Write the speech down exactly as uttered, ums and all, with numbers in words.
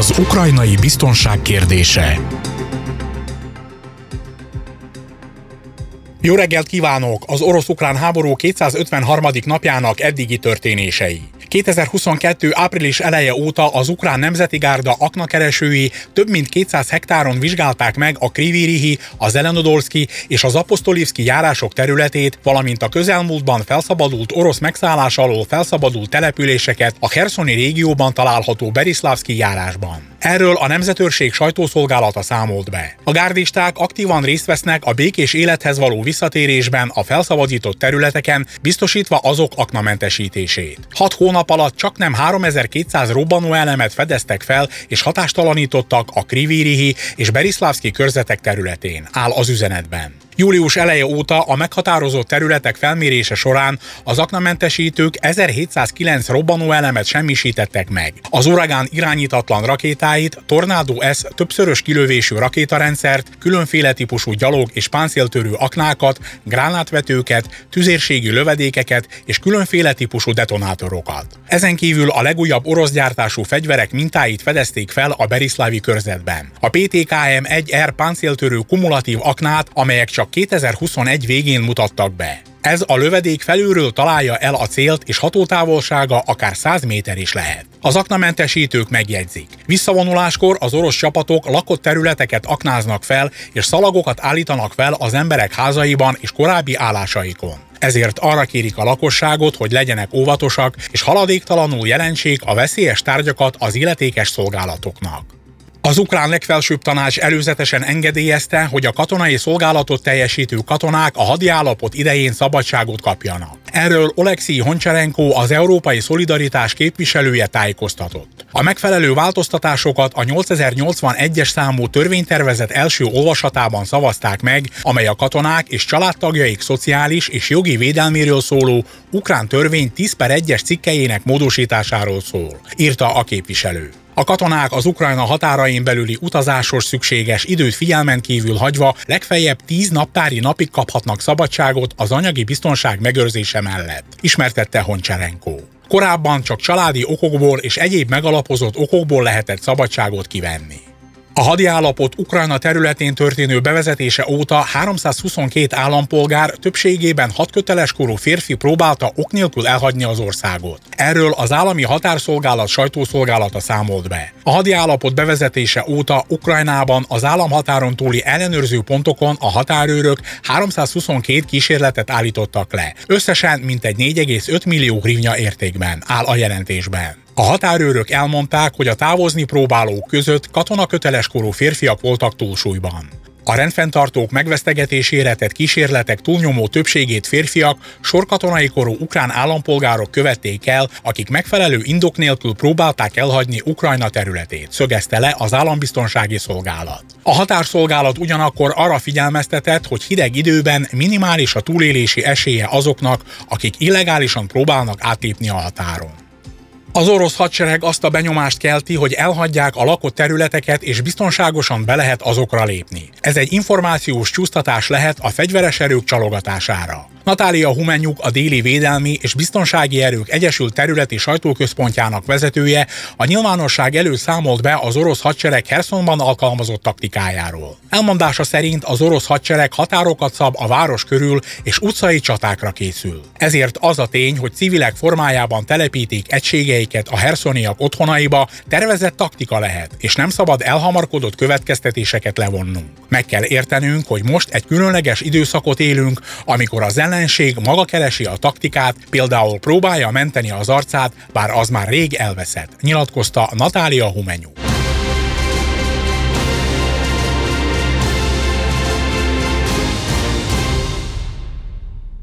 Az ukrajnai biztonság kérdése. Jó reggelt kívánok! Az orosz-ukrán háború kétszázötvenharmadik napjának eddigi történései. kétezer-huszonkettő. április eleje óta az ukrán nemzeti gárda aknakeresői több mint kétszáz hektáron vizsgálták meg a Kryvyi-Rihi, a Zelenodolszki és az Apostolivszki járások területét, valamint a közelmúltban felszabadult orosz megszállás alól felszabadult településeket a Cherszoni régióban található Beriszlavszki járásban. Erről a nemzetőrség sajtószolgálata számolt be. A gárdisták aktívan részt vesznek a békés élethez való visszatérésben a felszabadított területeken, biztosítva azok aknamentesítését. Hat hónap alatt csaknem háromezer-kétszáz robbanóelemet fedeztek fel és hatástalanítottak a Kryvyi-Rihi és Beriszlavszki körzetek területén, áll az üzenetben. Július eleje óta a meghatározott területek felmérése során az aknamentesítők ezerhétszázkilenc robbanóelemet semmisítettek meg. Az uragán irányítatlan rakétáit, Tornado S többszörös kilövésű rakétarendszert, különféle típusú gyalog- és páncéltörő aknákat, gránátvetőket, tüzérségi lövedékeket és különféle típusú detonátorokat. Ezen kívül a legújabb orosz gyártású fegyverek mintáit fedezték fel a beriszlavi körzetben. A P T K M egy R páncéltörő kumulatív aknát, amelyek csak kétezer-huszonegy végén mutattak be. Ez a lövedék felülről találja el a célt, és hatótávolsága akár száz méter is lehet. Az aknamentesítők megjegyzik. Visszavonuláskor az orosz csapatok lakott területeket aknáznak fel, és szalagokat állítanak fel az emberek házaiban és korábbi állásaikon. Ezért arra kérik a lakosságot, hogy legyenek óvatosak, és haladéktalanul jelentsék a veszélyes tárgyakat az illetékes szolgálatoknak. Az ukrán legfelsőbb tanács előzetesen engedélyezte, hogy a katonai szolgálatot teljesítő katonák a hadiállapot idején szabadságot kapjanak. Erről Oleksij Honcsarenko, az Európai Szolidaritás képviselője tájékoztatott. A megfelelő változtatásokat a nyolcezer-nyolcvanegyes számú törvénytervezet első olvasatában szavazták meg, amely a katonák és családtagjaik szociális és jogi védelméről szóló ukrán törvény tíz per egyes cikkeinek módosításáról szól, írta a képviselő. A katonák az Ukrajna határain belüli utazáshoz szükséges időt figyelmen kívül hagyva legfeljebb tíz naptári napig kaphatnak szabadságot az anyagi biztonság megőrzése mellett, ismertette Honcsarenko. Korábban csak családi okokból és egyéb megalapozott okokból lehetett szabadságot kivenni. A hadiállapot Ukrajna területén történő bevezetése óta háromszázhuszonkét állampolgár, többségében hat köteleskorú férfi próbálta ok nélkül elhagyni az országot. Erről az állami határszolgálat sajtószolgálata számolt be. A hadiállapot bevezetése óta Ukrajnában az államhatáron túli ellenőrző pontokon a határőrök háromszázhuszonkét kísérletet állítottak le. Összesen mintegy négy egész öt millió hrivnya értékben, áll a jelentésben. A határőrök elmondták, hogy a távozni próbálók között katonaköteleskorú férfiak voltak túlsúlyban. A rendfenntartók megvesztegetésére tett kísérletek túlnyomó többségét férfiak, sorkatonai korú ukrán állampolgárok követték el, akik megfelelő indok nélkül próbálták elhagyni Ukrajna területét, szögezte le az állambiztonsági szolgálat. A határszolgálat ugyanakkor arra figyelmeztetett, hogy hideg időben minimális a túlélési esélye azoknak, akik illegálisan próbálnak átlépni a határon. Az orosz hadsereg azt a benyomást kelti, hogy elhagyják a lakott területeket és biztonságosan be lehet azokra lépni. Ez egy információs csúsztatás lehet a fegyveres erők csalogatására. Natália Humenyuk, a Déli Védelmi és Biztonsági Erők Egyesült Területi Sajtóközpontjának vezetője a nyilvánosság előtt számolt be az orosz hadsereg Chersonban alkalmazott taktikájáról. Elmondása szerint az orosz hadsereg határokat szab a város körül és utcai csatákra készül. Ezért az a tény, hogy civilek formájában telepítik egységeiket a cherszoniak otthonaiba, tervezett taktika lehet, és nem szabad elhamarkodott következtetéseket levonnunk. Meg kell értenünk, hogy most egy különleges időszakot élünk, amikor az ellenség maga keresi a taktikát, például próbálja menteni az arcát, bár az már rég elveszett, nyilatkozta Natália Humenyuk.